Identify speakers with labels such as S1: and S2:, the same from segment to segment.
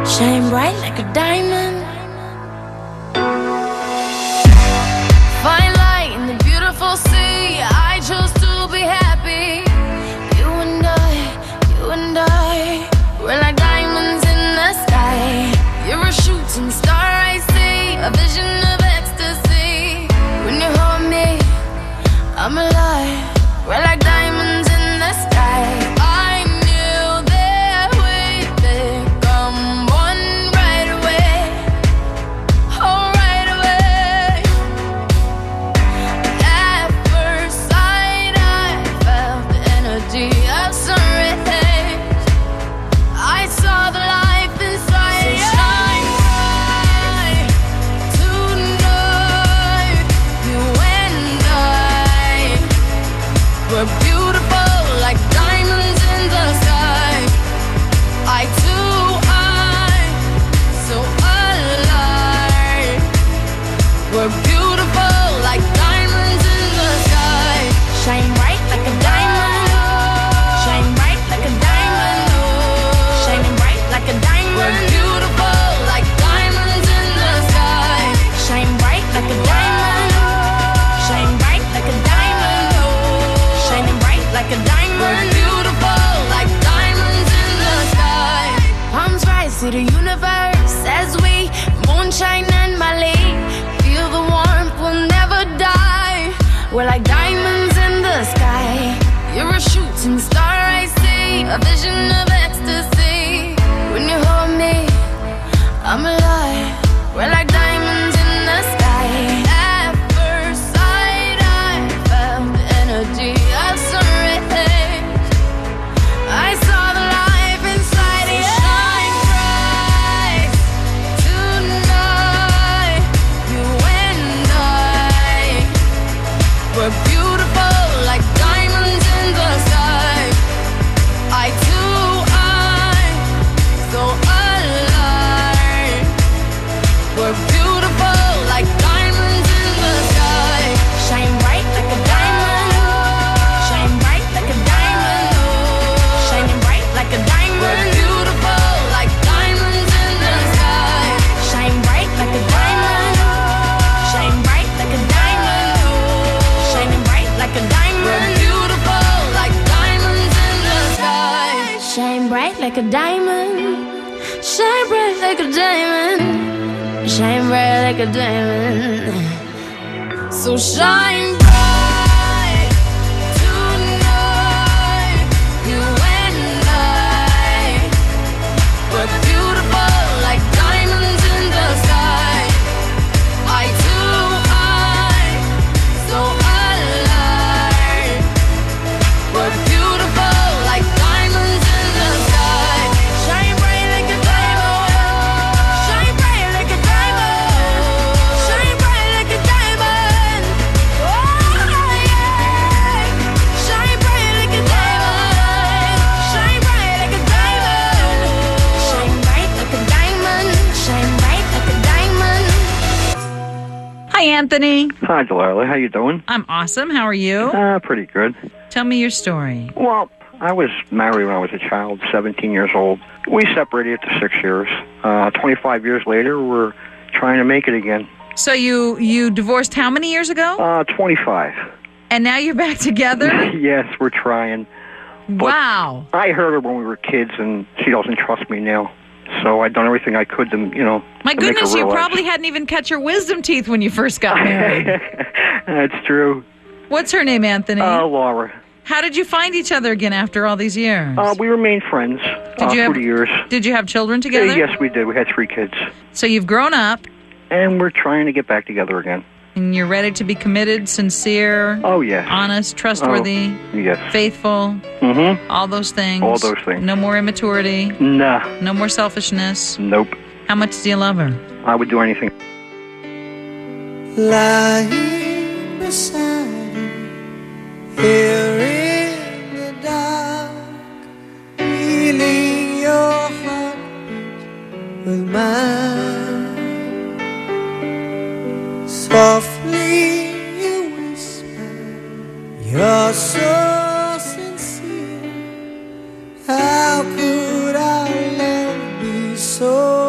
S1: Shine bright like a diamond. Fine light in the beautiful sea. I chose to be happy. You and I, we're like diamonds in the sky. You're a shooting star, I see, a vision of ecstasy. When you hold me, I'm alive. We're like diamonds in the sky. I knew that we'd become one right away. Oh, right away. At first sight, I felt the energy of sun rays. I saw the life inside you. Shine bright tonight. You and I, we're beautiful like diamonds in the sky. Eye to eye, so alive. We're beautiful like diamonds in the sky. Shine bright like a diamond. Shine bright like a diamond. Shining bright like a diamond. We're beautiful like diamonds in the sky. Shine bright like a diamond. Shine bright like a diamond. Shining bright like a diamond. We're beautiful like diamonds in the sky. Palms rise to the universe as we moonshine and Mali. Feel the warmth, we'll never die. We're like diamonds in the sky. You're a shooting star, I see, a vision of ecstasy. When you hold me, I'm alive. We're like diamonds in the sky. At first sight, I felt the energy of sun rays. I saw the life inside you. Shine bright tonight. You and I, we're beautiful like diamonds in the sky. Eye to eye, so alive. We're beautiful like diamonds in the sky. Shine bright like a diamond. Shine bright like a diamond. Shining bright like a diamond. We're beautiful like diamonds in the sky. Shine bright like a diamond. Shine bright like a diamond. Shining bright like a diamond. We're beautiful like diamonds in the sky. Shine bright like a diamond. Shine bright like a diamond. Shine bright like a diamond. So shine bright tonight. You and I, we're beautiful like diamonds in the sky. Eye to eye, so alive. We're beautiful like diamonds in the sky. Shine bright like a diamond. Shine bright like a diamond. Shine bright like a diamond. Oh yeah. Shine bright like a diamond. Shine bright like a diamond. Shine bright like a diamond. Shine bright like a diamond.
S2: Hi, Anthony.
S3: Hi, Delilah. How you doing?
S2: I'm awesome. How are you?
S3: Pretty good.
S2: Tell me your story.
S3: Well, I was married when I was a child, 17 years old. We separated after 6 years. 25 years later, we're trying to make it again.
S2: So you divorced how many years ago?
S3: 25.
S2: And now you're back together?
S3: Yes, we're trying. But
S2: Wow.
S3: I heard her when we were kids, and she doesn't trust me now. So I've done everything I could to,
S2: My
S3: to make her
S2: goodness, you
S3: realize.
S2: probably hadn't even cut your wisdom teeth when you first got married.
S3: That's true.
S2: What's her name, Anthony?
S3: Laura.
S2: How did you find each other again after all these years?
S3: We remained friends
S2: you
S3: for the years.
S2: Did you have children together?
S3: Yes, we did. We had 3 kids.
S2: So you've grown up,
S3: And we're trying to get back together again.
S2: and you're ready to be committed, sincere,
S3: Oh, yes.
S2: honest, trustworthy,
S3: Yes.
S2: faithful,
S3: Mm-hmm.
S2: all those things.
S3: All those things.
S2: No more immaturity,
S3: Nah.
S2: no more selfishness.
S3: Nope.
S2: How much do you love her?
S3: I would do anything.
S4: Lying beside you, here in the dark, feeling your heartbeat with mine. Softly you whisper, you're so sincere. How could our love be so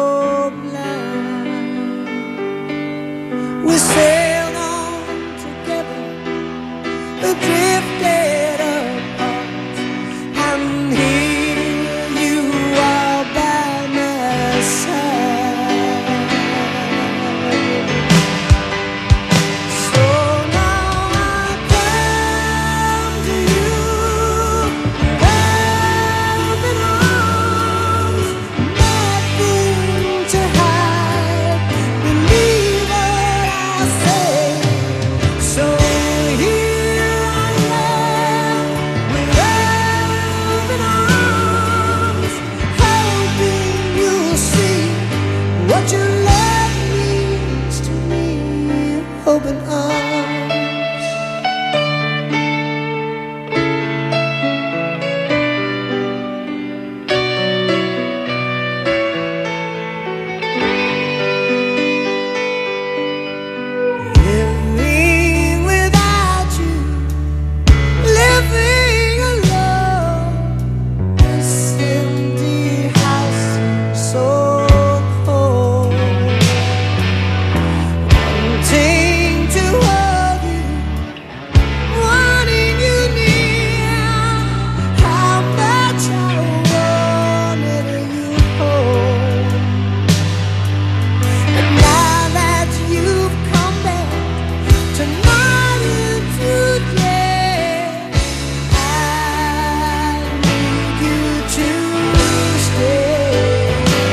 S4: what your love means to me. Open arms. Living without you, living alone, this empty house so cold. Wanting to hold you, wanting you near. How much I wanted you home. And now that you've come back tonight and today, I need you to stay.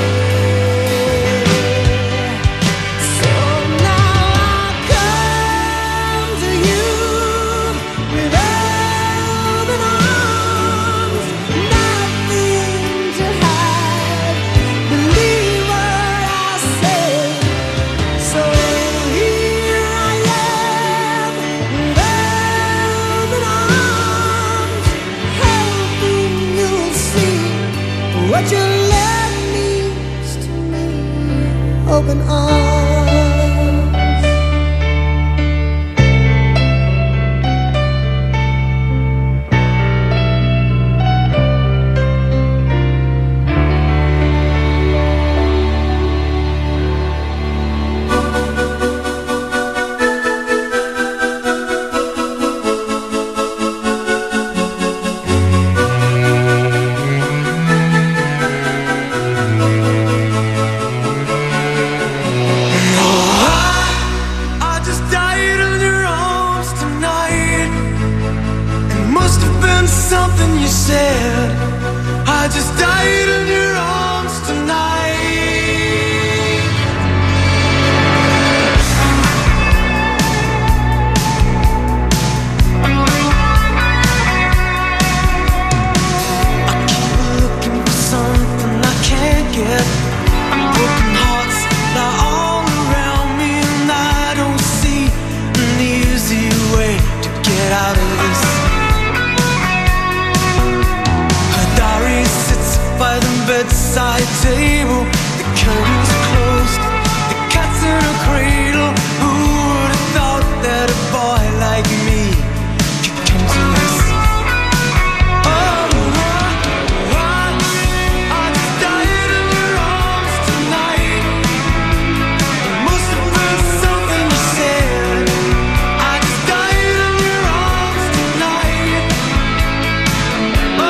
S4: So now I come to you with open arms, nothing to hide. Believe what I say. So here I am with open arms, hoping you'll see what your love means to me. Open arms. I just died in your arms tonight. It must have been something you said. I just died in your arms tonight. I keep looking for something I can't get. Broken hearts lie all around me, and I don't see an easy way to get out of this. Her diary sits by the bedside table. The curtains are closed, the cat's in a cradle. Who would have thought that a boy like me could come to this? I just died in your arms tonight. It must have been something you said. I just died in your arms tonight. I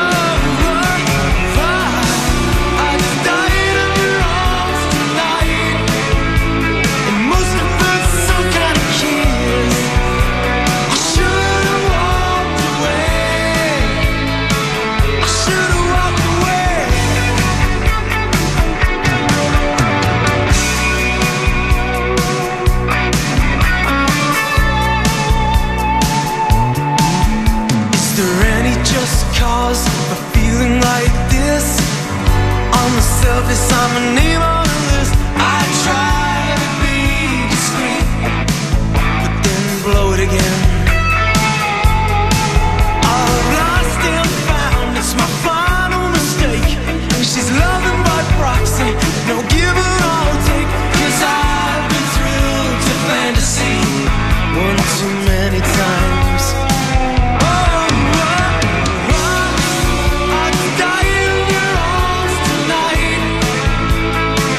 S4: just died in your arms tonight. It must have been some kind of kiss. I should have walked away. I should have walked away. Is there any just cause for feeling like this? On the surface, I'm a name on the list. I try to be discreet, but then blow it again. I've lost and found, it's my final mistake. She's loving by proxy, no give or I'll take. 'Cause I've been thrilled to fantasy one too many times. I just died in your arms tonight.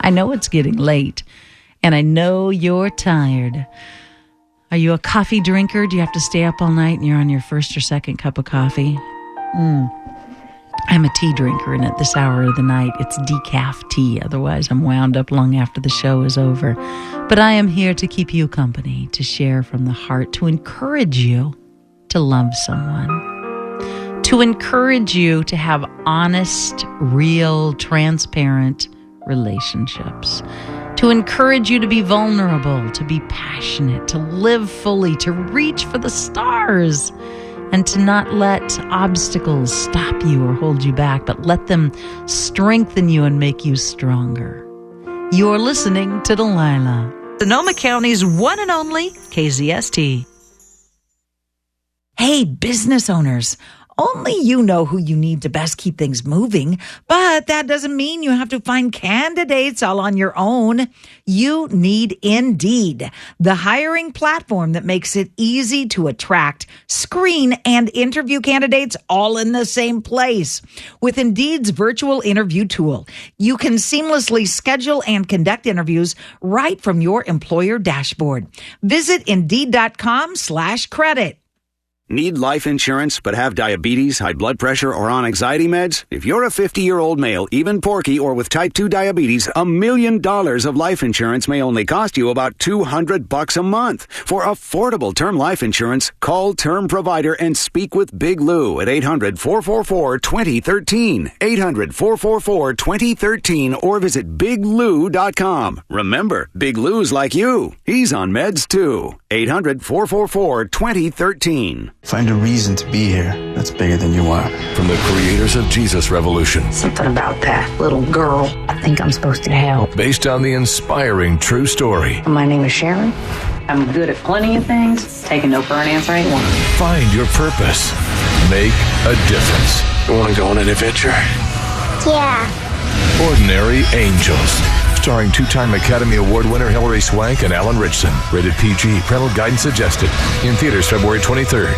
S2: I know it's getting late, and I know you're tired. Are you a coffee drinker? Do you have to stay up all night and you're on your first or second cup of coffee? I'm a tea drinker, and at this hour of the night, it's decaf tea. Otherwise, I'm wound up long after the show is over. But I am here to keep you company, to share from the heart, to encourage you to love someone, to encourage you to have honest, real, transparent relationships, to encourage you to be vulnerable, to be passionate, to live fully, to reach for the stars, and to not let obstacles stop you or hold you back, but let them strengthen you and make you stronger. You're listening to Delilah, Sonoma County's one and only KZST.
S5: Hey, business owners, only you know who you need to best keep things moving, but that doesn't mean you have to find candidates all on your own. You need Indeed, the hiring platform that makes it easy to attract, screen, and interview candidates all in the same place. With Indeed's virtual interview tool, you can seamlessly schedule and conduct interviews right from your employer dashboard. Visit Indeed.com/credit.
S6: Need life insurance but have diabetes, high blood pressure, or on anxiety meds? If you're a 50-year-old male, even porky, or with type 2 diabetes, $1 million of life insurance may only cost you about $200 a month. For affordable term life insurance, call Term Provider and speak with Big Lou at 800-444-2013. 800-444-2013 or visit biglou.com. Remember, Big Lou's like you. He's on meds too. 800-444-2013.
S7: Find a reason to be here that's bigger than you are.
S8: From the creators of Jesus Revolution.
S9: Something about that little girl. I think I'm supposed to help.
S8: Based on the inspiring true story.
S9: My name is Sharon. I'm good at plenty of things. Taking no for an answer ain't one.
S8: Find your purpose. Make a difference.
S7: You want to go on an adventure?
S10: Yeah.
S8: Ordinary Angels. Starring two-time Academy Award winner Hilary Swank and Alan Richson. Rated PG. Parental guidance suggested. In theaters February 23rd.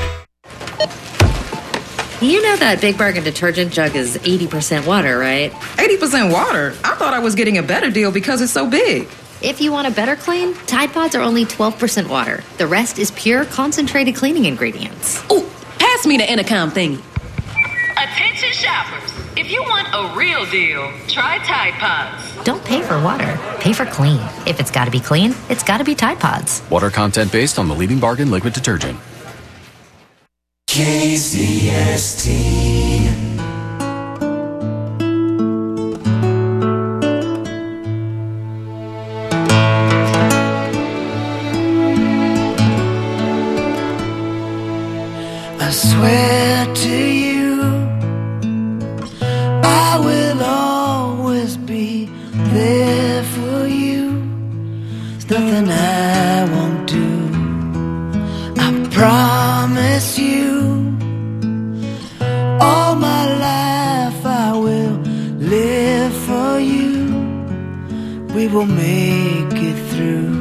S11: You know that Big Bargain detergent jug is 80% water, right?
S12: 80% water? I thought I was getting a better deal because it's so big.
S11: If you want a better clean, Tide Pods are only 12% water. The rest is pure, concentrated cleaning ingredients.
S12: Ooh, pass me the intercom thingy.
S13: Attention shoppers. If you want a real deal, try Tide Pods.
S11: Don't pay for water. Pay for clean. If it's got to be clean, it's got to be Tide Pods.
S14: Water content based on the leading bargain liquid detergent.
S4: KZST. I swear to you, I will always be there for you. There's nothing I won't do. I promise you, all my life I will live for you. We will make it through.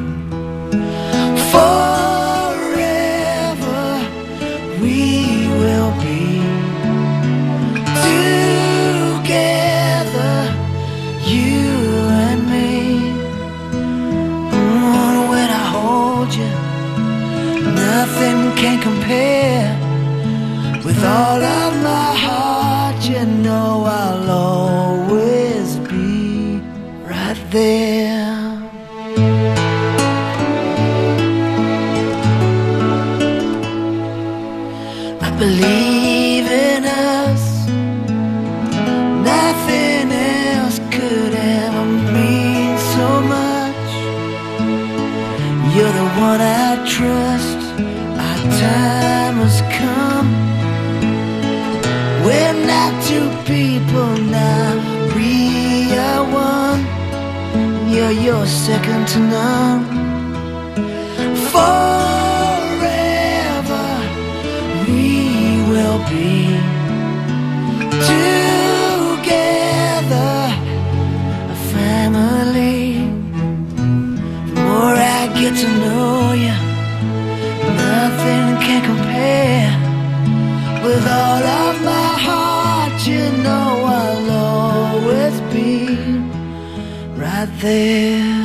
S4: Forever we will be together, you and me. When I hold you, nothing can compare. With all of my heart, you know I'll always be right there. I believe in us. Nothing else could ever mean so much. You're the one I trust. Our time has come. We're not two people now, we are one. You're second to none. Forever we will be together, a family. The more I get to know you, nothing can compare. With all of my heart, you know I'll always be right right there.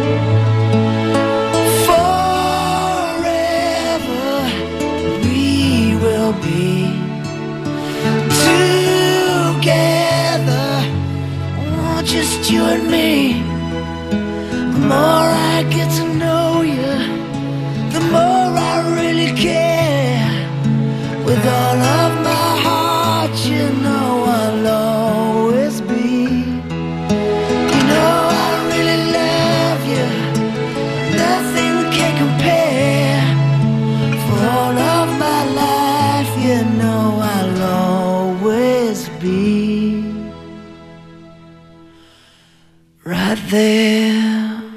S4: Forever we will be together, oh, just you and me. The more I get to know you, the more I really care. With all of my heart, you know I'll always be. You know I really love you, nothing can compare. For all of my life, you know I'll always be right there.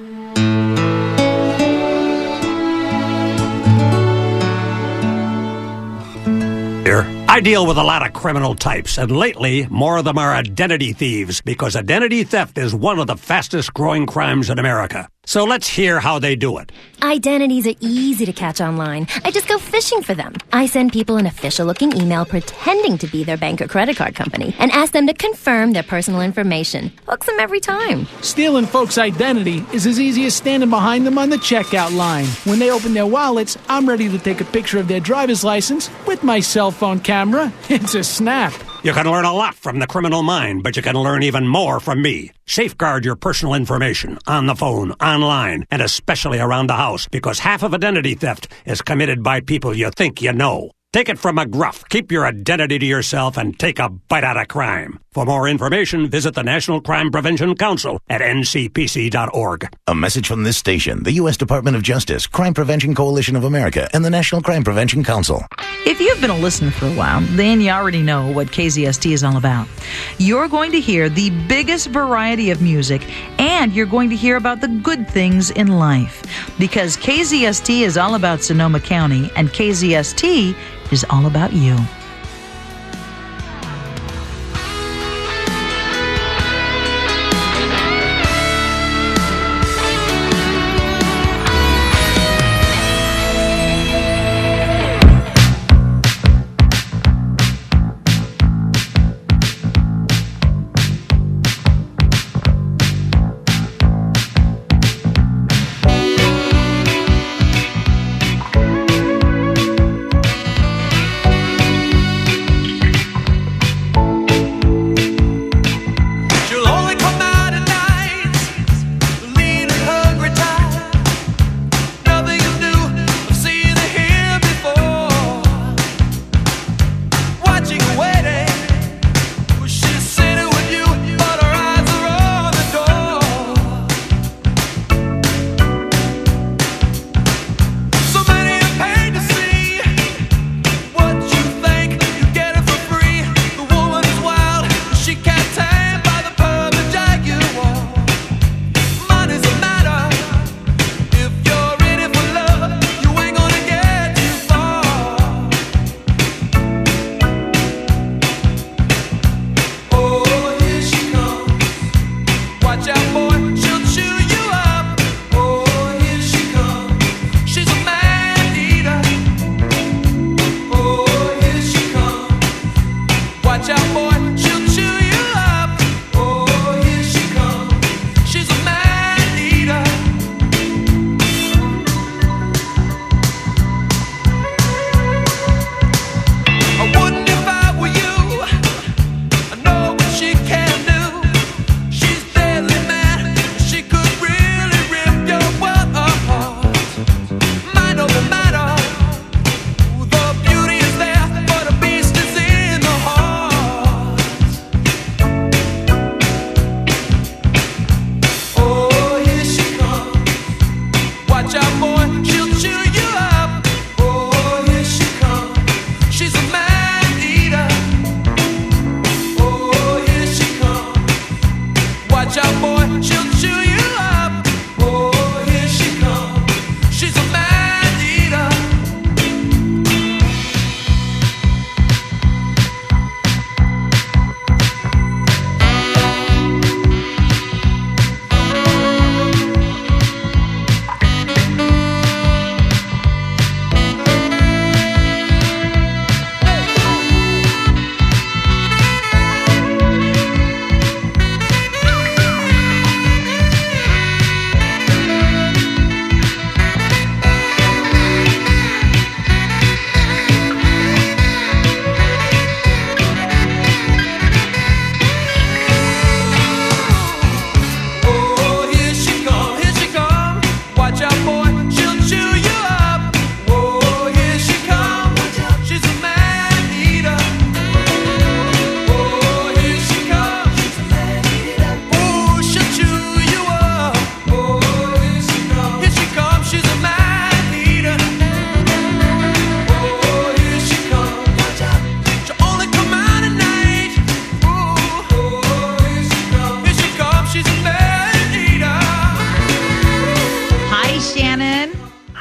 S10: I deal with a lot of criminal types, and lately, more of them are identity thieves, because identity theft is one of the fastest growing crimes in America. So let's hear how they do it.
S15: Identities are easy to catch online. I just go fishing for them. I send people an official-looking email pretending to be their bank or credit card company and ask them to confirm their personal information. Hooks them every time.
S16: Stealing folks' identity is as easy as standing behind them on the checkout line. When they open their wallets, I'm ready to take a picture of their driver's license with my cell phone camera. It's a snap.
S10: You can learn a lot from the criminal mind, but you can learn even more from me. Safeguard your personal information on the phone, online, and especially around the house, because half of identity theft is committed by people you think you know. Take it from McGruff. Keep your identity to yourself and take a bite out of crime. For more information, visit the National Crime Prevention Council at ncpc.org.
S17: A message from this station, the U.S. Department of Justice, Crime Prevention Coalition of America, and the National Crime Prevention Council.
S2: If you've been a listener for a while, then you already know what KZST is all about. You're going to hear the biggest variety of music, and you're going to hear about the good things in life. Because KZST is all about Sonoma County, and KZST is all about you.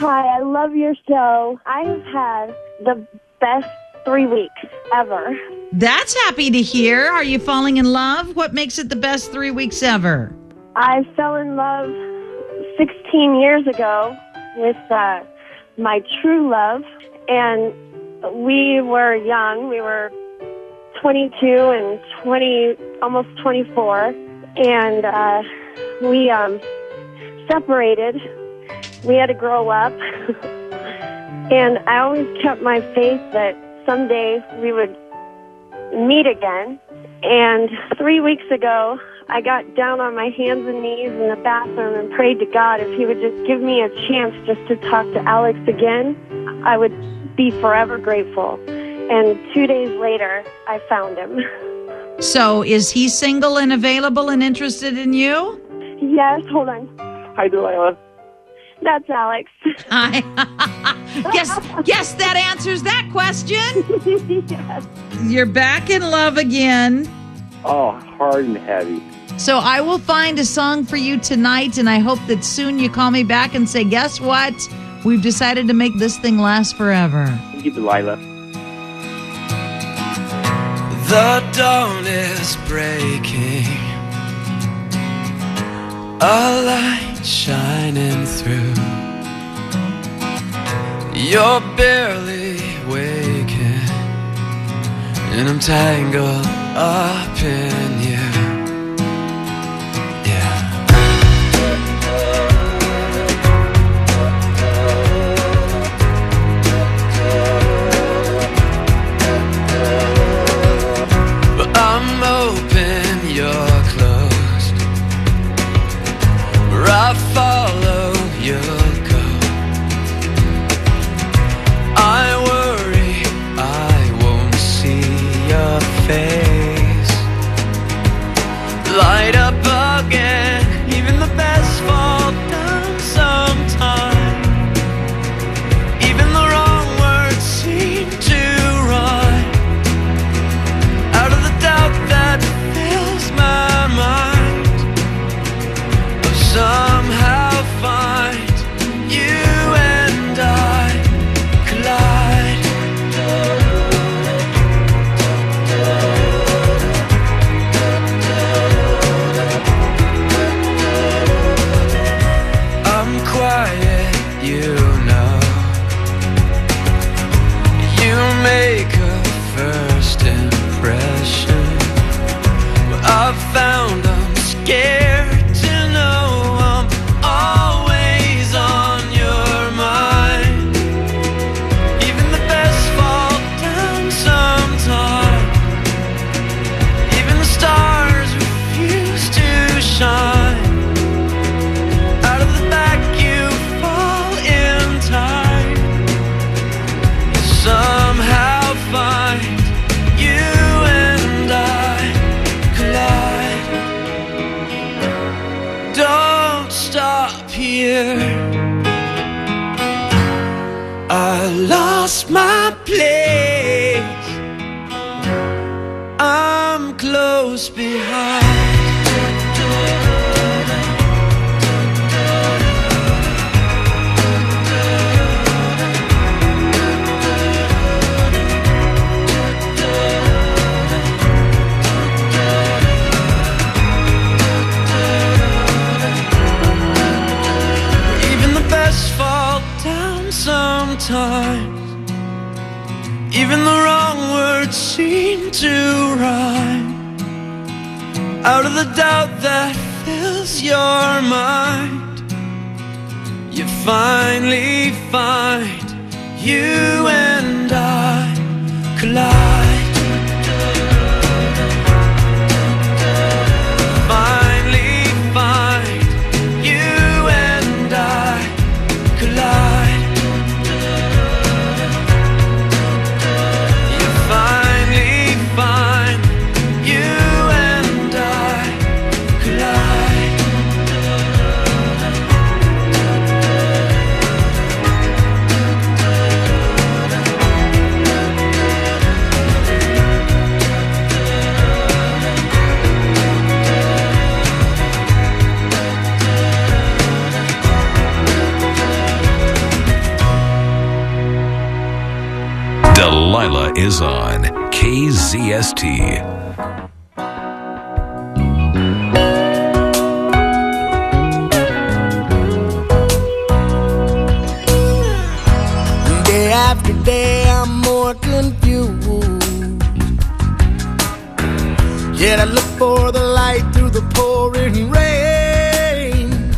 S18: Hi, I love your show. I have had the best 3 weeks ever.
S2: That's happy to hear. Are you falling in love? What makes it the best 3 weeks ever?
S18: I fell in love 16 years ago with my true love, and we were young. We were 22 and 20, almost 24, and we separated. We had to grow up, and I always kept my faith that someday we would meet again. And 3 weeks ago, I got down on my hands and knees in the bathroom and prayed to God if he would just give me a chance just to talk to Alex again, I would be forever grateful. And 2 days later, I found him.
S2: So is he single and available and interested in you?
S18: Yes, hold on.
S19: Hi, Delilah.
S18: That's Alex.
S2: Hi. Guess that answers that question.
S18: Yes.
S2: You're back in love again.
S19: Oh, hard and heavy.
S2: So I will find a song for you tonight, and I hope that soon you call me back and say, guess what? We've decided to make this thing last forever.
S19: Thank you, Delilah.
S4: The dawn is breaking, a light shining through. You're barely waking, and I'm tangled up in you. I'm open, you're closed. Where I follow, you'll go. I worry I won't see your face. Light up again, even the best fall down sometime. Even the wrong words seem to rhyme. Out of the doubt that fills my mind, I'll somehow find you and I collide. I'm quiet, you know. You make a first impression. I've found I'm scared to know I'm always on your mind. Even the best fall down sometime. Even the stars refuse to shine. Out of the back you fall in time. You somehow find you and I collide. Don't stop here. I lost my place. I'm close behind. Even the best fall down sometimes. Even the wrong words seem to rhyme. Out of the doubt that fills your mind, you finally find you and I collide. Finally find you and I collide. You finally find you and I collide.
S8: is on KZST.
S4: Day after day, I'm more confused. Yet I look for the light through the pouring rain.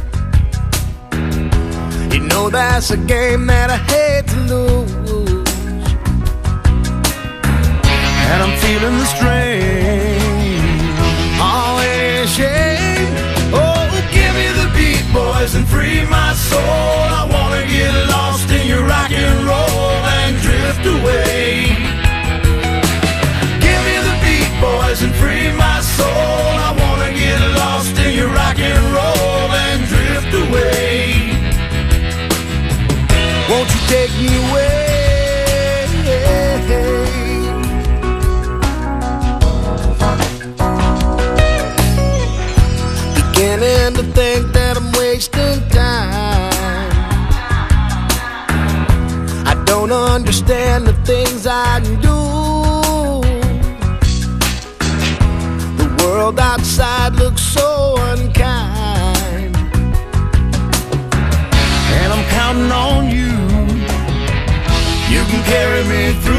S4: You know that's a game that I hate to lose. And I'm feeling the strain. Oh, ain't a shame. Oh, give me the beat, boys, and free my soul. I wanna get lost in your rock and roll and drift away. Give me the beat, boys, and free my soul. I wanna get lost in your rock and roll and drift away. Won't you take me away? Beginning to think that I'm wasting time. I don't understand the things I do. The world outside looks so unkind. And I'm counting on you. You can carry me through